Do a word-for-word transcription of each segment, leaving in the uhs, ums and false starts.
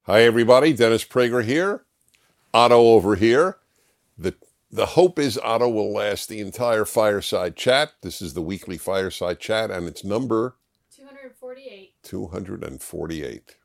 Hi, everybody. Dennis Prager here. Otto over here. The, the hope is Otto will last the entire fireside chat. This is the weekly fireside chat, and it's number two hundred forty-eight. two hundred forty-eight.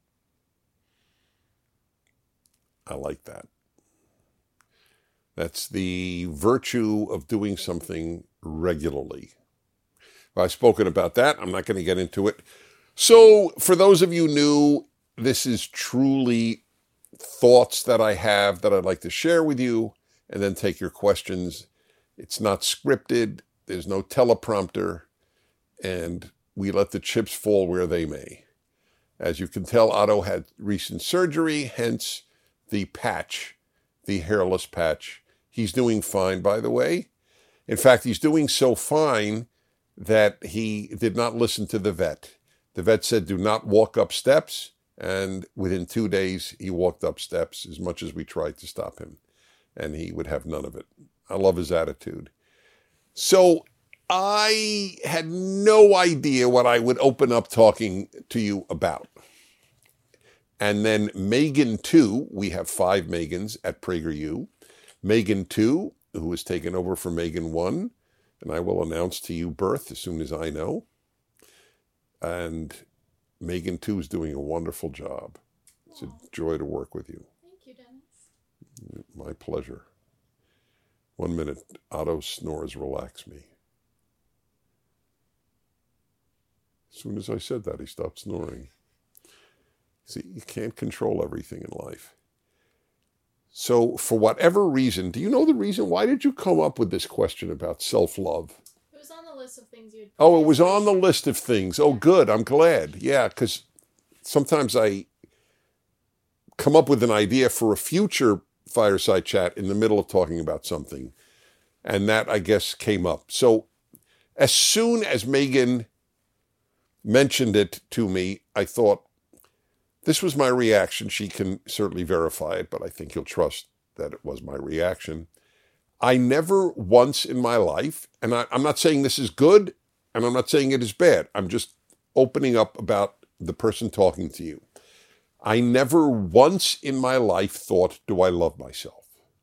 I like that. That's the virtue of doing something regularly. Well, I've spoken about that. I'm not going to get into it. So, for those of you new, this is truly thoughts that I have that I'd like to share with you and then take your questions. It's not scripted. There's no teleprompter. And we let the chips fall where they may. As you can tell, Otto had recent surgery, hence the patch, the hairless patch. He's doing fine, by the way. In fact, he's doing so fine that he did not listen to the vet. The vet said, do not walk up steps. And within two days, he walked up steps as much as we tried to stop him. And he would have none of it. I love his attitude. So I had no idea what I would open up talking to you about. And then Megan two, we have five Megans at PragerU. Megan two, who has taken over for Megan one, and I will announce to you birth as soon as I know. And Megan two is doing a wonderful job. It's a joy to work with you. Thank you, Dennis. My pleasure. One minute. Otto snores relax me. As soon as I said that, he stopped snoring. See, you can't control everything in life. So for whatever reason, do you know the reason? Why did you come up with this question about self-love? It was on the list of things you'd... Oh, it was on the list of things. Oh, good. I'm glad. Yeah, because sometimes I come up with an idea for a future fireside chat in the middle of talking about something. And that, I guess, came up. So as soon as Megan mentioned it to me, I thought, this was my reaction. She can certainly verify it, but I think you'll trust that it was my reaction. I never once in my life, and I, I'm not saying this is good, and I'm not saying it is bad. I'm just opening up about the person talking to you. I never once in my life thought, do I love myself?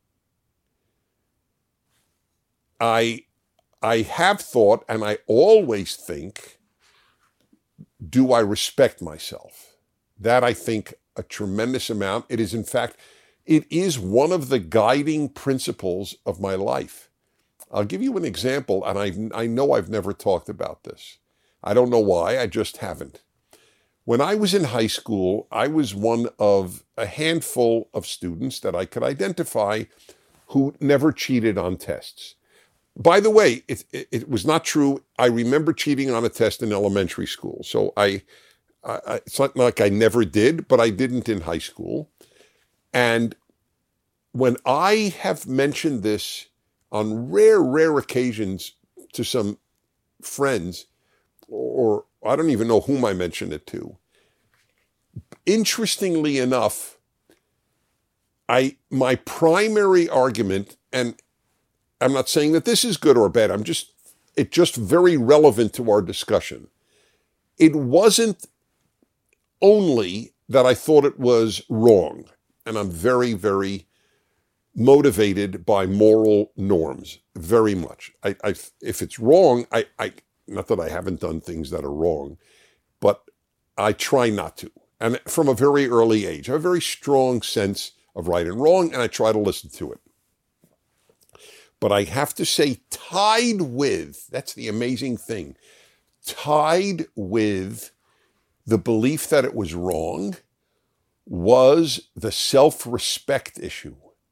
I, I have thought, and I always think, do I respect myself? That, I think, a tremendous amount. It is, in fact, it is one of the guiding principles of my life. I'll give you an example, and I, I know I've never talked about this. I don't know why, I just haven't. When I was in high school, I was one of a handful of students that I could identify who never cheated on tests. By the way, it, it, it was not true. I remember cheating on a test in elementary school, so I... I, it's not like I never did, but I didn't in high school. And when I have mentioned this on rare, rare occasions to some friends, or I don't even know whom I mentioned it to, interestingly enough, I my primary argument, and I'm not saying that this is good or bad, I'm just, it's just very relevant to our discussion. It wasn't only that I thought it was wrong, and I'm very, very motivated by moral norms, very much. I, I, if it's wrong, I, I, not that I haven't done things that are wrong, but I try not to. And from a very early age, I have a very strong sense of right and wrong, and I try to listen to it. But I have to say, tied with, that's the amazing thing, tied with the belief that it was wrong was the self-respect issue.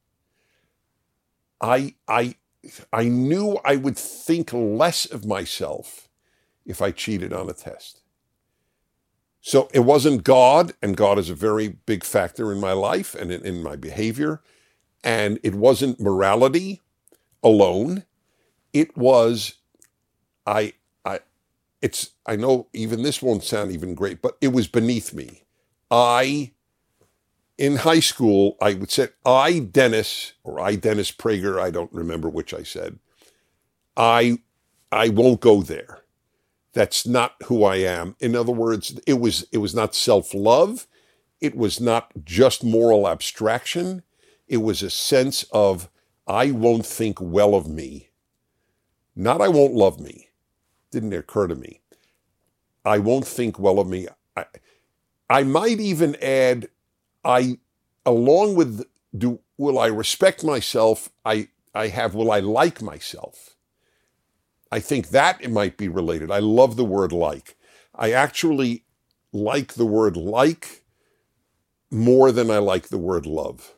I, I, I knew I would think less of myself if I cheated on a test. So it wasn't God, and God is a very big factor in my life and in, in my behavior. And it wasn't morality alone. It was, I, I, It's, I know even this won't sound even great, but it was beneath me. I, in high school, I would say, I, Dennis, or I, Dennis Prager, I don't remember which I said, I, I won't go there. That's not who I am. In other words, it was, it was not self-love. it was not just moral abstraction. It was a sense of, I won't think well of me. Not I won't love me. Didn't occur to me. I won't think well of me. I, I might even add, I, along with, do will I respect myself? I, I have, will I like myself? I think that it might be related. I love the word like. I actually like the word like more than I like the word love.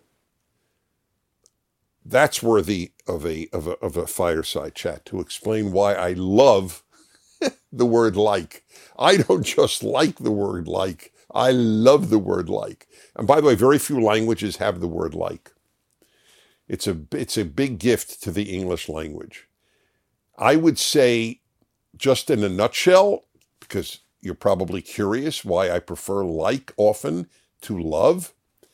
That's worthy of a, of a, of a fireside chat to explain why I love the word like. I don't just like the word like. I love the word like. And by the way, very few languages have the word like. It's a, it's a big gift to the English language. I would say, just in a nutshell, because you're probably curious why I prefer like often to love.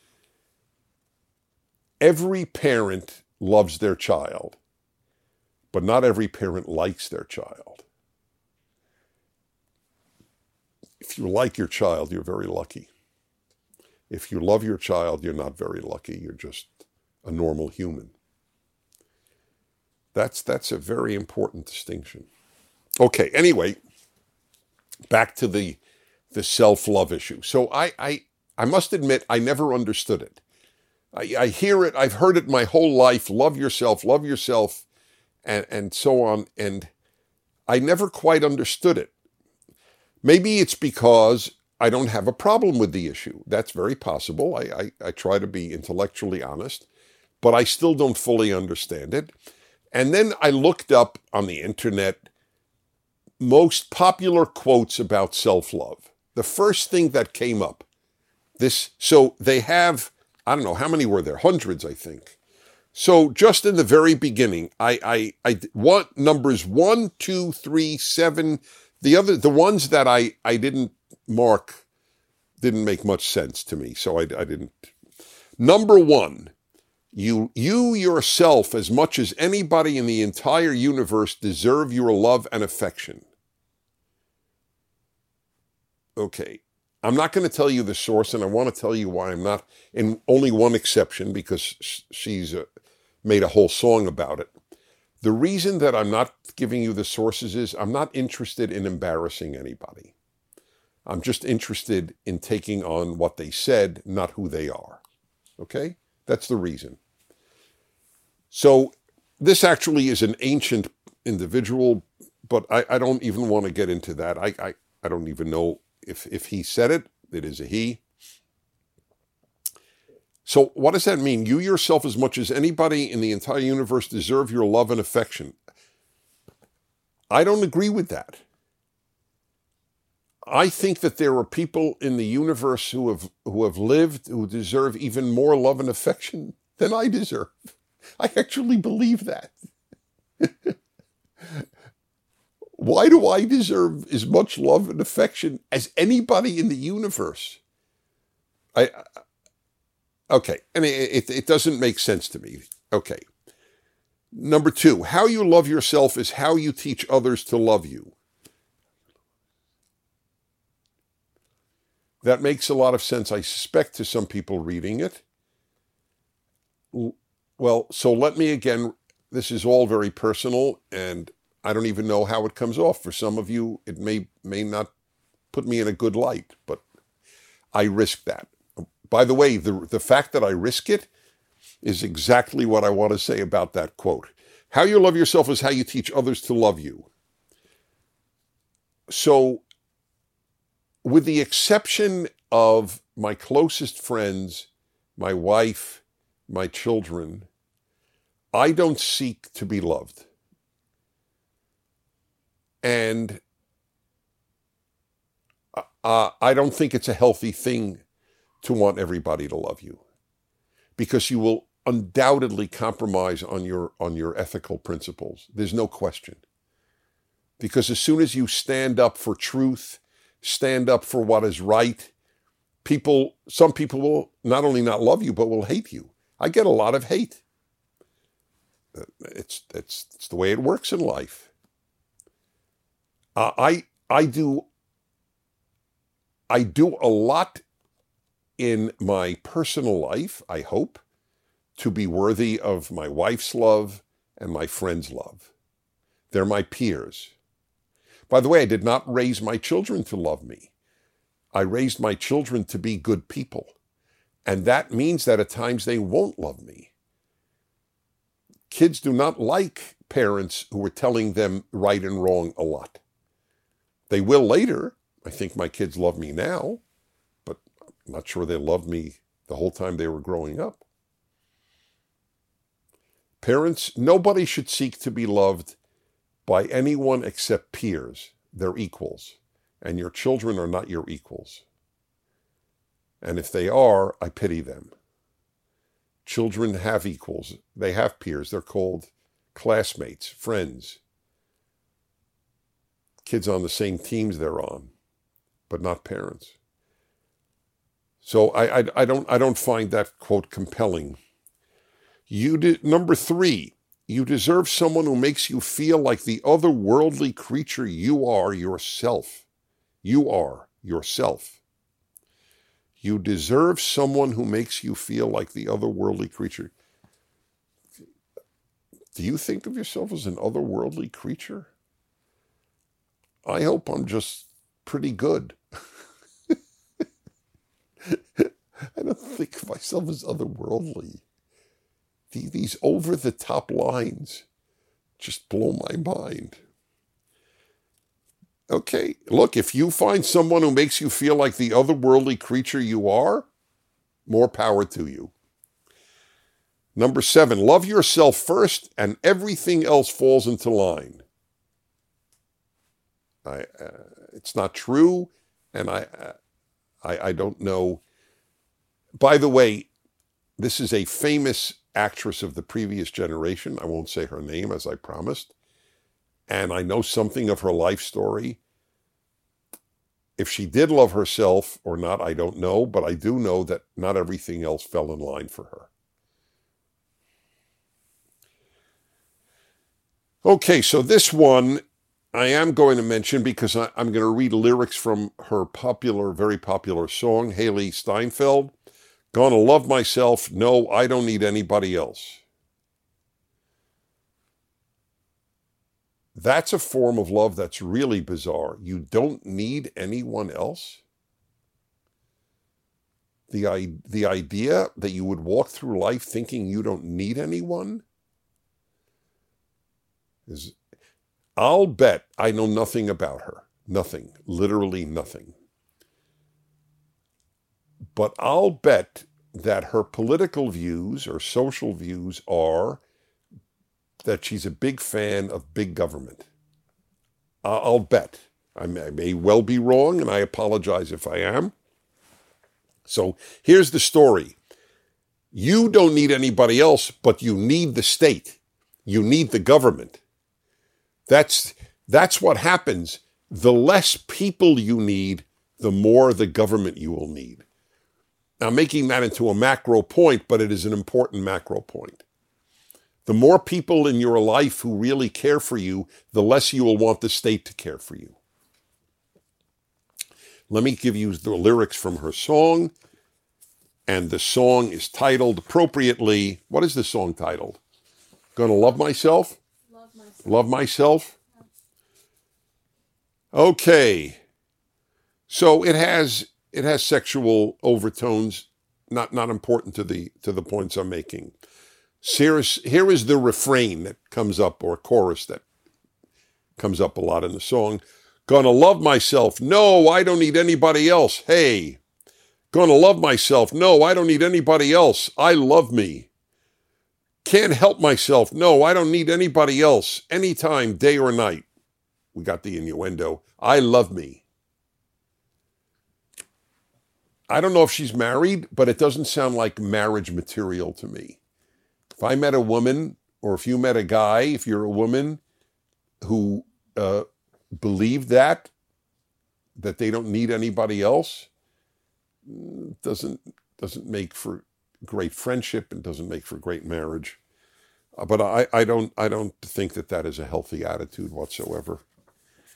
Every parent loves their child, but not every parent likes their child. If you like your child, you're very lucky. If you love your child, you're not very lucky. You're just a normal human. That's that's a very important distinction. Okay, anyway, back to the the self-love issue. So I I, I must admit, I never understood it. I, I hear it, I've heard it my whole life, love yourself, love yourself, and, and so on, and I never quite understood it. Maybe it's because I don't have a problem with the issue. That's very possible. I, I, I try to be intellectually honest, but I still don't fully understand it. And then I looked up on the internet most popular quotes about self-love. The first thing that came up, this, so they have, I don't know, how many were there? Hundreds, I think. So just in the very beginning, I, I, I want numbers one, two, three, seven. The other, the ones that I, I didn't mark didn't make much sense to me, so I, I didn't. Number one, you, you yourself, as much as anybody in the entire universe, deserve your love and affection. Okay. I'm not going to tell you the source, and I want to tell you why I'm not, in only one exception, because she's uh, made a whole song about it. The reason that I'm not giving you the sources is I'm not interested in embarrassing anybody. I'm just interested in taking on what they said, not who they are. Okay? That's the reason. So this actually is an ancient individual, but I, I don't even want to get into that. I, I, I don't even know if, if he said it. It is a he. So what does that mean? You yourself, as much as anybody in the entire universe, deserve your love and affection. I don't agree with that. I think that there are people in the universe who have who have lived who deserve even more love and affection than I deserve. I actually believe that. Why do I deserve as much love and affection as anybody in the universe? I, okay, and it, it doesn't make sense to me. Okay. Number two, how you love yourself is how you teach others to love you. That makes a lot of sense, I suspect, to some people reading it. Well, so let me again, this is all very personal, and I don't even know how it comes off. For some of you, it may may not put me in a good light, but I risk that. By the way, the, the fact that I risk it is exactly what I want to say about that quote. How you love yourself is how you teach others to love you. So, with the exception of my closest friends, my wife, my children, I don't seek to be loved. And uh, I don't think it's a healthy thing to want everybody to love you, because you will undoubtedly compromise on your on your ethical principles. There's no question. Because as soon as you stand up for truth, stand up for what is right, people, some people will not only not love you, but will hate you. I get a lot of hate. It's it's it's the way it works in life. Uh, I I do I do a lot in my personal life, I hope, to be worthy of my wife's love and my friends' love. They're my peers. By the way, I did not raise my children to love me. I raised my children to be good people. And that means that at times they won't love me. Kids do not like parents who are telling them right and wrong a lot. They will later. I think my kids love me now, but I'm not sure they loved me the whole time they were growing up. Parents, nobody should seek to be loved by anyone except peers. They're equals, and your children are not your equals. And if they are, I pity them. Children have equals. They have peers. They're called classmates, friends, kids on the same teams they're on, but not parents. So I, I, I don't I don't find that quote compelling. You did, number three, you deserve someone who makes you feel like the otherworldly creature you are yourself. You are yourself. You deserve someone who makes you feel like the otherworldly creature. Do you think of yourself as an otherworldly creature? I hope I'm just pretty good. I don't think of myself as otherworldly. These over-the-top lines just blow my mind. Okay, look, if you find someone who makes you feel like the otherworldly creature you are, more power to you. Number seven, love yourself first and everything else falls into line. I, uh, it's not true, and I, uh, I, I don't know. By the way, this is a famous actress of the previous generation. I won't say her name, as I promised. And I know something of her life story. If she did love herself or not, I don't know, but I do know that not everything else fell in line for her. Okay, so this one I am going to mention because I, I'm going to read lyrics from her popular, very popular song, Haley Steinfeld. Gonna love myself. No, I don't need anybody else. That's a form of love that's really bizarre. You don't need anyone else. The, the idea that you would walk through life thinking you don't need anyone is, I'll bet I know nothing about her. Nothing. Literally nothing. But I'll bet that her political views or social views are that she's a big fan of big government. I'll bet. I may, I may well be wrong, and I apologize if I am. So here's the story. You don't need anybody else, but you need the state. You need the government. That's, that's what happens. The less people you need, the more the government you will need. Now, making that into a macro point, but it is an important macro point. The more people in your life who really care for you, the less you will want the state to care for you. Let me give you the lyrics from her song. And the song is titled appropriately. What is the song titled? Gonna love myself? Love myself. Love myself? Okay. So it has it has sexual overtones, not not important to the to the points I'm making. Here is, here is the refrain that comes up, or chorus that comes up a lot in the song. Gonna love myself. No, I don't need anybody else. Hey. Gonna love myself. No, I don't need anybody else. I love me. Can't help myself. No, I don't need anybody else. Anytime, day or night. We got the innuendo. I love me. I don't know if she's married, but it doesn't sound like marriage material to me. If I met a woman, or if you met a guy, if you're a woman who uh, believed that, that they don't need anybody else, doesn't doesn't make for great friendship and doesn't make for great marriage. Uh, but I, I don't I don't think that that is a healthy attitude whatsoever.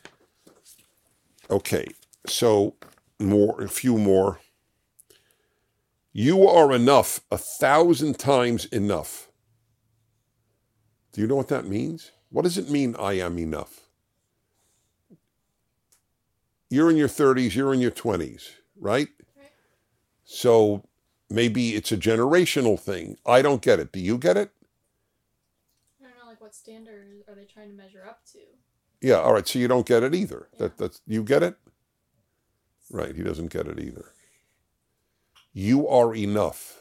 Okay, so more a few more. You are enough, a thousand times enough. Do you know what that means? What does it mean, I am enough? You're in your thirties, you're in your twenties, right? Right. So maybe it's a generational thing. I don't get it. Do you get it? I don't know, like what standard are they trying to measure up to? Yeah, all right, so you don't get it either. Yeah. That that's you get it? Right, he doesn't get it either. You are enough.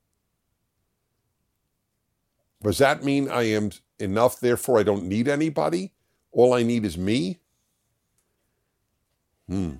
Does that mean I am enough, therefore I don't need anybody? All I need is me? Hmm.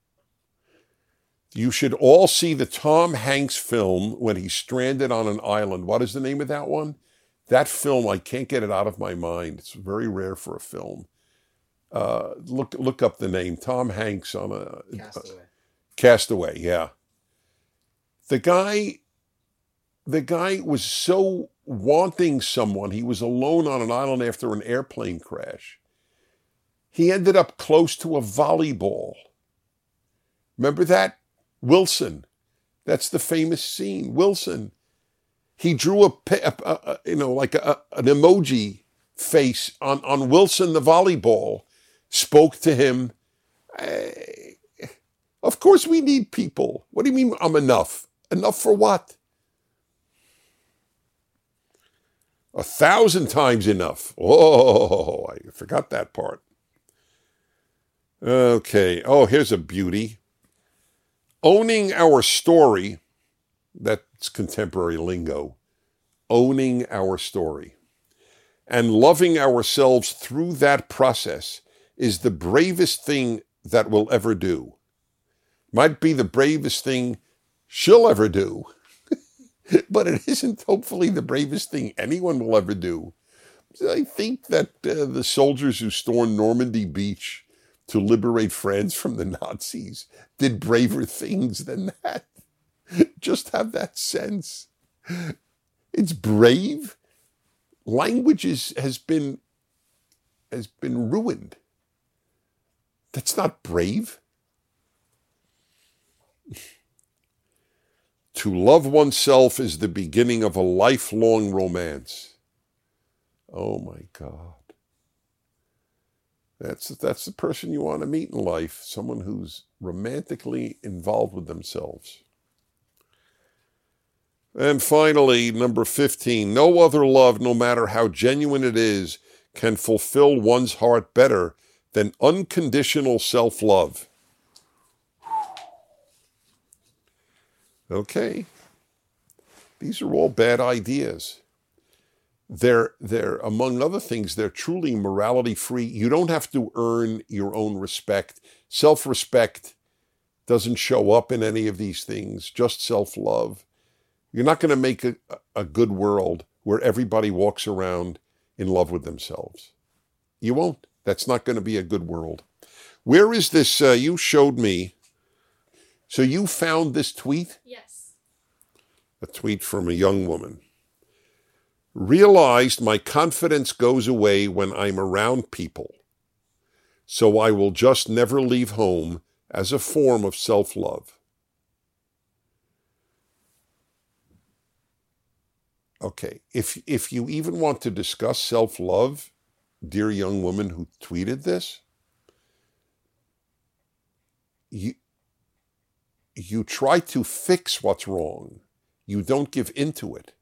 You should all see the Tom Hanks film when he's stranded on an island. What is the name of that one? That film, I can't get it out of my mind. It's very rare for a film. Uh, look look up the name. Tom Hanks on a... Castaway. Castaway, yeah. The guy, the guy was so wanting someone. He was alone on an island after an airplane crash. He ended up close to a volleyball. Remember that? Wilson. That's the famous scene. Wilson. He drew a, a, a you know, like a, an emoji face on, on Wilson, the volleyball, spoke to him. Eh, of course we need people. What do you mean I'm enough? Enough for what? A thousand times enough. Oh, I forgot that part. Okay. Oh, here's a beauty. Owning our story, that's contemporary lingo. Owning our story. And loving ourselves through that process is the bravest thing that we'll ever do. Might be the bravest thing she'll ever do. But it isn't hopefully the bravest thing anyone will ever do. I think that uh, the soldiers who stormed Normandy Beach to liberate France from the Nazis did braver things than that. Just have that sense. It's brave. Language is, has been has been ruined. That's not brave. To love oneself is the beginning of a lifelong romance. Oh my God. That's, that's the person you want to meet in life, someone who's romantically involved with themselves. And finally, number fifteen, no other love, no matter how genuine it is, can fulfill one's heart better than unconditional self-love. Okay. These are all bad ideas. They're, they're, among other things, they're truly morality free. You don't have to earn your own respect. Self-respect doesn't show up in any of these things, just self-love. You're not going to make a, a good world where everybody walks around in love with themselves. You won't. That's not going to be a good world. Where is this? Uh, you showed me. So you found this tweet? Yes. A tweet from a young woman. Realized my confidence goes away when I'm around people. So I will just never leave home as a form of self-love. Okay, if if you even want to discuss self-love, dear young woman who tweeted this, you, you try to fix what's wrong. You don't give into it.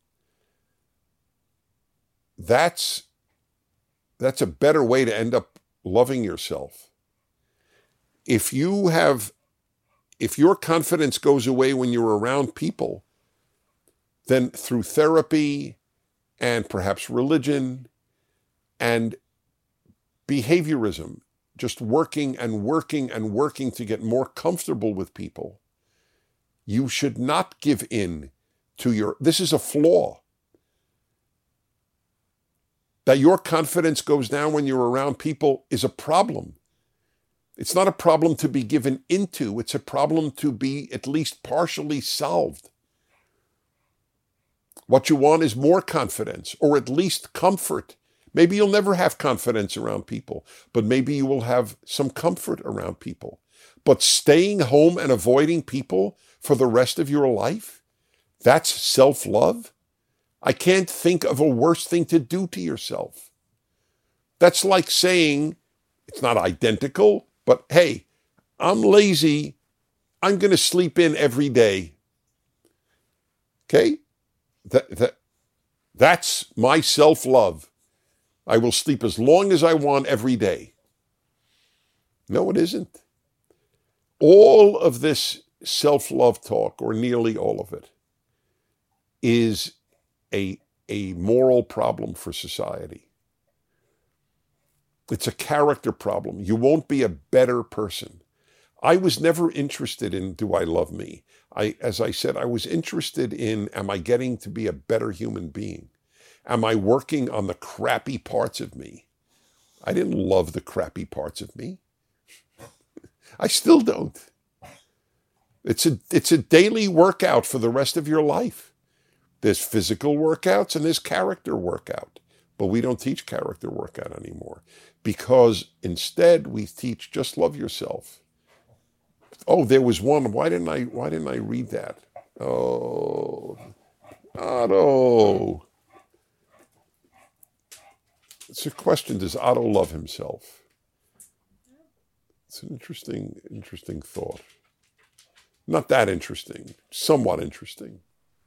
That's, that's a better way to end up loving yourself. If you have, if your confidence goes away when you're around people, then through therapy and perhaps religion and behaviorism, just working and working and working to get more comfortable with people, you should not give in to your, this is a flaw. That your confidence goes down when you're around people is a problem. It's not a problem to be given into, it's a problem to be at least partially solved. What you want is more confidence, or at least comfort. Maybe you'll never have confidence around people, but maybe you will have some comfort around people. But staying home and avoiding people for the rest of your life, That's self-love? I can't think of a worse thing to do to yourself. That's like saying, it's not identical, but hey, I'm lazy. I'm going to sleep in every day. Okay? That, that, that's my self-love. I will sleep as long as I want every day. No, it isn't. All of this self-love talk, or nearly all of it, is a, a moral problem for society. It's a character problem. You won't be a better person. I was never interested in, do I love me? I, as I said, I was interested in, am I getting to be a better human being? Am I working on the crappy parts of me? I didn't love the crappy parts of me. I still don't. It's a, it's a daily workout for the rest of your life. There's physical workouts and there's character workout. But we don't teach character workout anymore because instead we teach just love yourself. Oh, there was one. Why didn't I, why didn't I read that? Oh, Otto. It's a question. Does Otto love himself? It's an interesting, interesting thought. Not that interesting, somewhat interesting.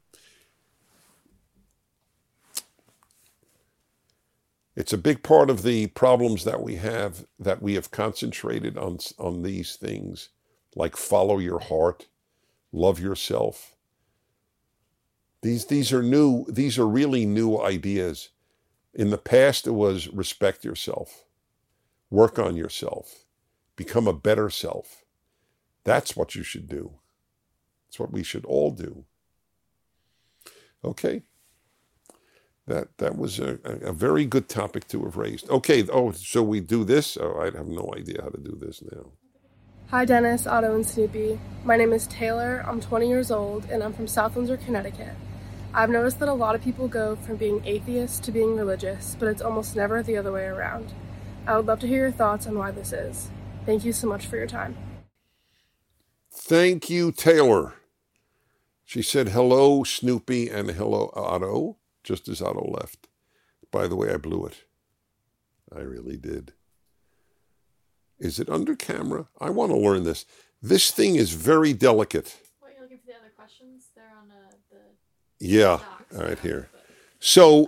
It's a big part of the problems that we have, that we have concentrated on, on these things, like follow your heart, love yourself. These, these are new, these are really new ideas. In the past, it was respect yourself, work on yourself, become a better self. That's what you should do. It's what we should all do. Okay. That that was a, a very good topic to have raised. Okay, oh, so we do this? Oh, I have no idea how to do this now. Hi, Dennis, Otto, and Snoopy. My name is Taylor. I'm twenty years old, and I'm from South Windsor, Connecticut. I've noticed that a lot of people go from being atheist to being religious, but it's almost never the other way around. I would love to hear your thoughts on why this is. Thank you so much for your time. Thank you, Taylor. She said hello, Snoopy, and hello, Otto, just as Otto left. By the way, I blew it. I really did. Is it under camera? I want to learn this. This thing is very delicate. What, you're looking for the other questions? They're on uh, the Yeah, docs. all right, here. So,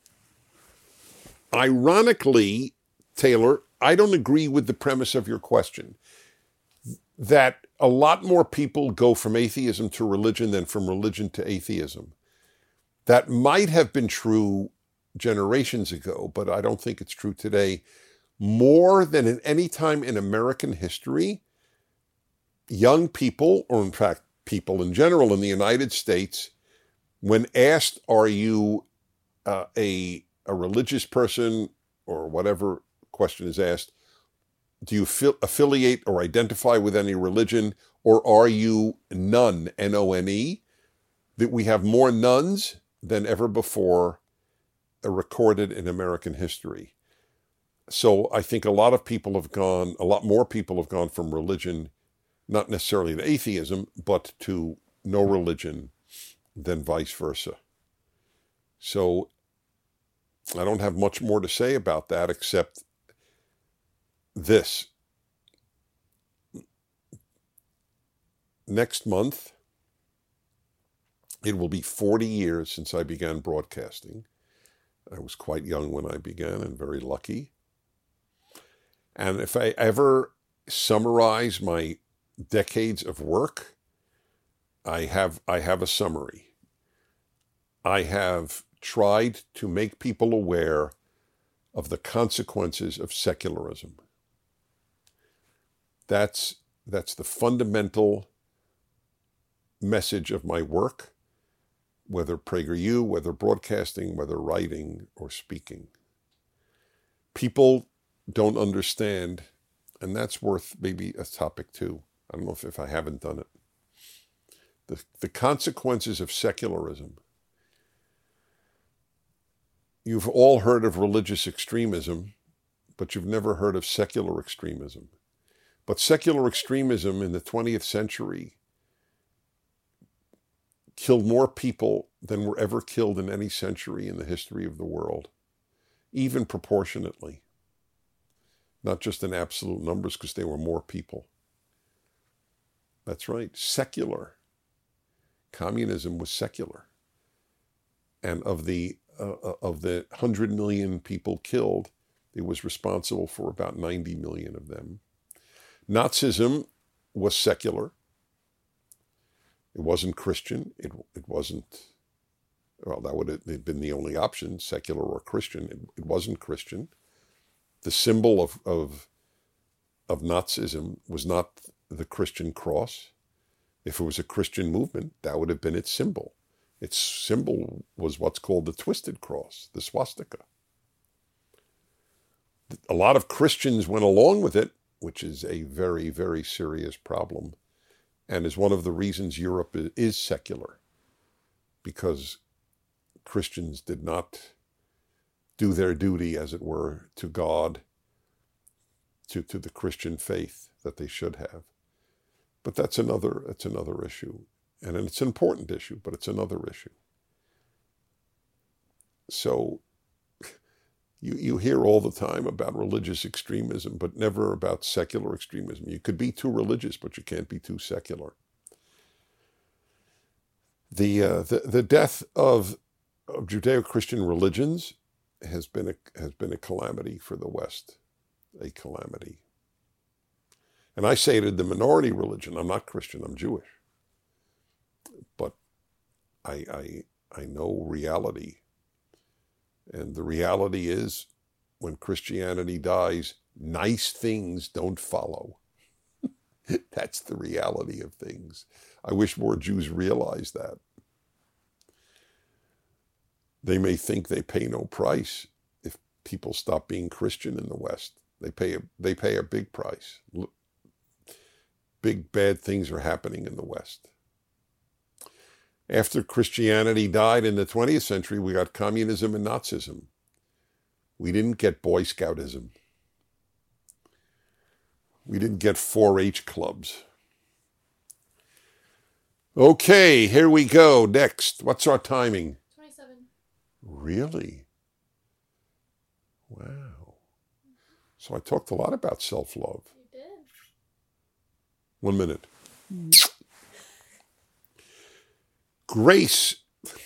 ironically, Taylor, I don't agree with the premise of your question. That a lot more people go from atheism to religion than from religion to atheism. That might have been true generations ago, but I don't think it's true today. More than at any time in American history, young people, or in fact, people in general in the United States, when asked, are you uh, a, a religious person, or whatever question is asked, do you feel, affiliate or identify with any religion, or are you none, N O N E? That we have more nuns than ever before uh, recorded in American history. So I think a lot of people have gone, a lot more people have gone from religion, not necessarily to atheism, but to no religion than vice versa. So I don't have much more to say about that except this. Next month, it will be forty years since I began broadcasting. I was quite young when I began and very lucky. And if I ever summarize my decades of work, I have I have a summary. I have tried to make people aware of the consequences of secularism. That's that's the fundamental message of my work, whether PragerU, whether broadcasting, whether writing or speaking. People don't understand, and that's worth maybe a topic too. I don't know if, if I haven't done it. The, the consequences of secularism. You've all heard of religious extremism, but you've never heard of secular extremism. But secular extremism in the twentieth century killed more people than were ever killed in any century in the history of the world, even proportionately. Not just in absolute numbers, because there were more people. That's right, secular. Communism was secular. And of the uh, of the one hundred million people killed, it was responsible for about ninety million of them. Nazism was secular. It wasn't Christian. It it wasn't, well, that would have been the only option, secular or Christian. It, it wasn't Christian. The symbol of, of, of Nazism was not the Christian cross. If it was a Christian movement, that would have been its symbol. Its symbol was what's called the twisted cross, the swastika. A lot of Christians went along with it, which is a very, very serious problem, and is one of the reasons Europe is secular, because Christians did not do their duty, as it were, to God, to, to the Christian faith that they should have. But that's another, that's another issue. And it's an important issue, but it's another issue. So you, you hear all the time about religious extremism, but never about secular extremism. You could be too religious, but you can't be too secular. The, uh, the, the death of, of Judeo-Christian religions has been a has been a calamity for the West, a calamity. And I say to the minority religion, I'm not Christian, I'm Jewish. But I I I know reality. And the reality is, when Christianity dies, nice things don't follow. That's the reality of things. I wish more Jews realized that. They may think they pay no price if people stop being Christian in the West. They pay a, they pay a big price. Big bad things are happening in the West. After Christianity died in the twentieth century, we got communism and Nazism. We didn't get Boy Scoutism. We didn't get four H clubs. Okay, here we go. Next, what's our timing? twenty-seven. Really? Wow. So I talked a lot about self-love. You did. One minute. Grace.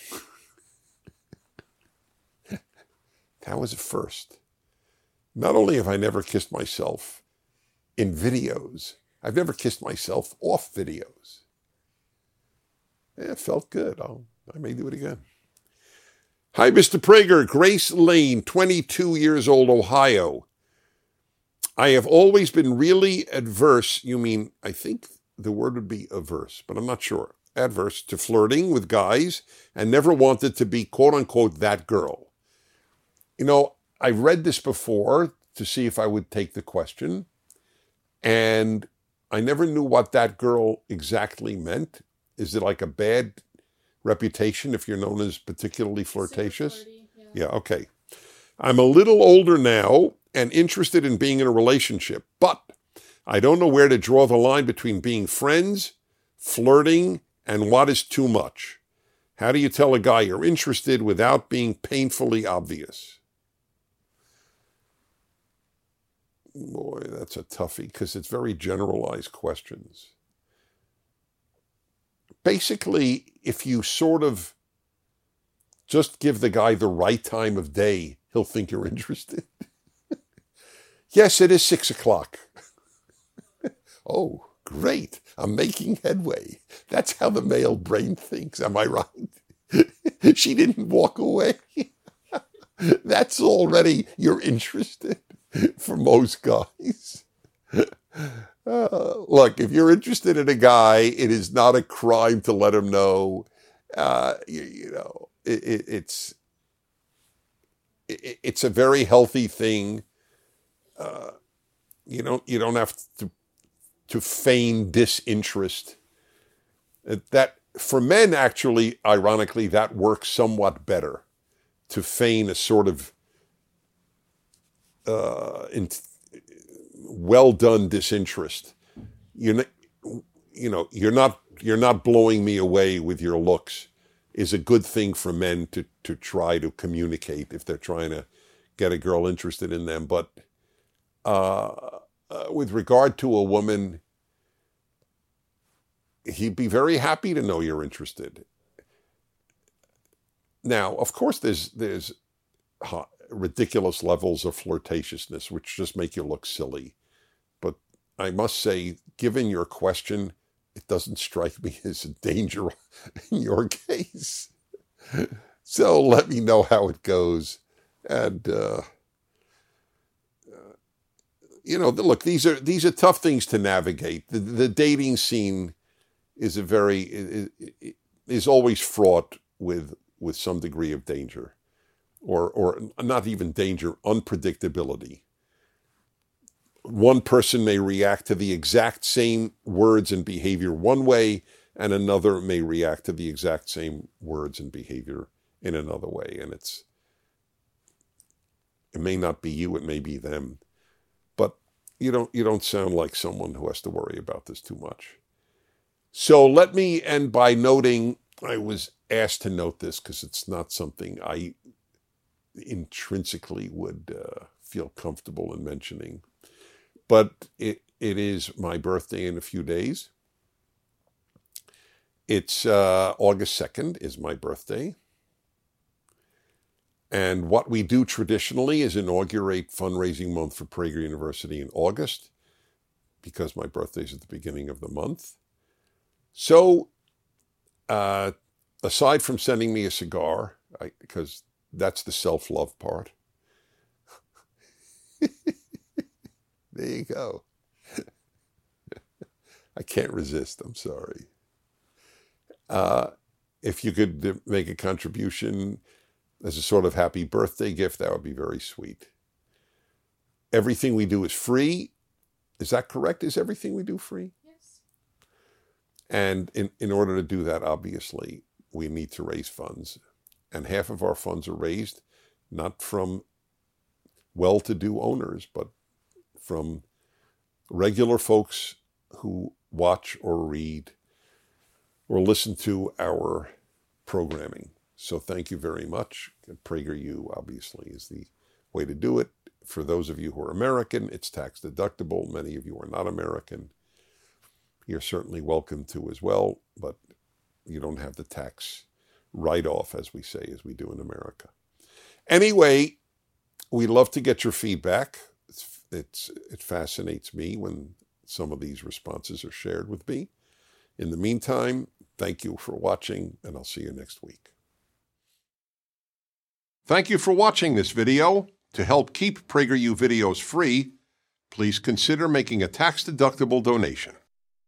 That was a first. Not only have I never kissed myself in videos, I've never kissed myself off videos. Yeah, it felt good. I'll, I may do it again. Hi, Mister Prager. Grace Lane, twenty-two years old, Ohio. I have always been really adverse, you mean, I think the word would be averse, but I'm not sure. Adverse to flirting with guys and never wanted to be, quote unquote, that girl. You know, I read this before to see if I would take the question, and I never knew what that girl exactly meant. Is it like a bad reputation if you're known as particularly flirtatious? Super flirty, yeah. Yeah, okay. I'm a little older now and interested in being in a relationship, but I don't know where to draw the line between being friends, flirting, and what is too much. How do you tell a guy you're interested without being painfully obvious? Boy, that's a toughie, because it's very generalized questions. Basically, if you sort of just give the guy the right time of day, he'll think you're interested. Yes, it is six o'clock. Oh, great. I'm making headway. That's how the male brain thinks. Am I right? She didn't walk away. That's already, you're interested for most guys. Uh, look, if you're interested in a guy, it is not a crime to let him know. Uh, you, you know, it, it, it's it, it's a very healthy thing. Uh, you don't you don't have to to feign disinterest. That for men, actually, ironically, that works somewhat better, to feign a sort of uh, in, well done disinterest. You know, you know, you're not you're not blowing me away with your looks is a good thing for men to, to try to communicate if they're trying to get a girl interested in them. But uh, uh, with regard to a woman, he'd be very happy to know you're interested. Now, of course, there's there's ridiculous levels of flirtatiousness, which just make you look silly. But I must say, given your question, it doesn't strike me as a danger in your case. So let me know how it goes. And, uh, uh, you know, look, these are these are tough things to navigate. The, the dating scene is a very, is, is always fraught with with some degree of danger, or or not even danger, unpredictability. One person may react to the exact same words and behavior one way, and another may react to the exact same words and behavior in another way. And it's, it may not be you, it may be them, but you don't, you don't sound like someone who has to worry about this too much. So let me end by noting, I was asked to note this because it's not something I intrinsically would uh, feel comfortable in mentioning. But it, it is my birthday in a few days. It's uh, August second is my birthday. And what we do traditionally is inaugurate fundraising month for Prager University in August, because my birthday is at the beginning of the month. So uh, aside from sending me a cigar, I, because that's the self-love part, there you go. I can't resist. I'm sorry. Uh, if you could make a contribution as a sort of happy birthday gift, that would be very sweet. Everything we do is free. Is that correct? Is everything we do free? Yes. And in, in order to do that, obviously, we need to raise funds. And half of our funds are raised not from well-to-do owners, but from regular folks who watch or read or listen to our programming. So thank you very much. PragerU, obviously, is the way to do it. For those of you who are American, it's tax deductible. Many of you are not American. You're certainly welcome to as well, but you don't have the tax write-off, as we say, as we do in America. Anyway, we love to get your feedback. It's, it's, it fascinates me when some of these responses are shared with me. In the meantime, thank you for watching, and I'll see you next week. Thank you for watching this video. To help keep PragerU videos free, please consider making a tax-deductible donation.